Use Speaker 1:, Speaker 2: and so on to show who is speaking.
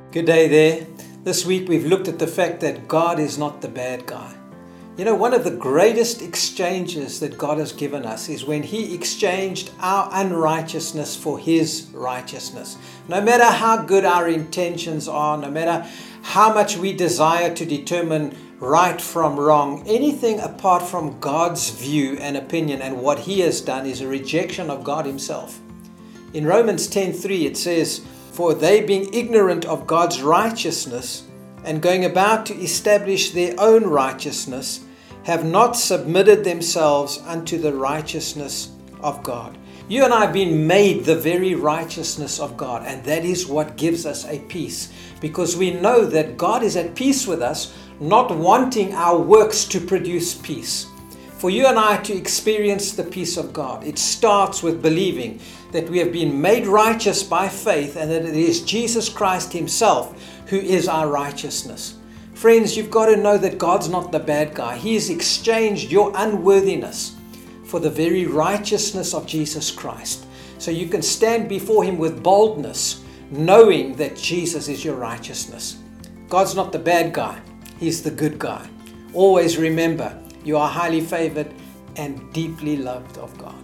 Speaker 1: Good day there. This week we've looked at the fact that God is not the bad guy. You know, one of the greatest exchanges that God has given us is when He exchanged our unrighteousness for His righteousness. No matter how good our intentions are, no matter how much we desire to determine right from wrong, anything apart from God's view and opinion and what He has done is a rejection of God Himself. In Romans 10:3 it says, "For they being ignorant of God's righteousness and going about to establish their own righteousness, have not submitted themselves unto the righteousness of God." You and I have been made the very righteousness of God, and that is what gives us a peace, because we know that God is at peace with us, not wanting our works to produce peace. For you and I to experience the peace of God, it starts with believing that we have been made righteous by faith and that it is Jesus Christ Himself who is our righteousness. Friends, you've got to know that God's not the bad guy. He has exchanged your unworthiness for the very righteousness of Jesus Christ. So you can stand before Him with boldness, knowing that Jesus is your righteousness. God's not the bad guy. He's the good guy. Always remember, you are highly favored and deeply loved of God.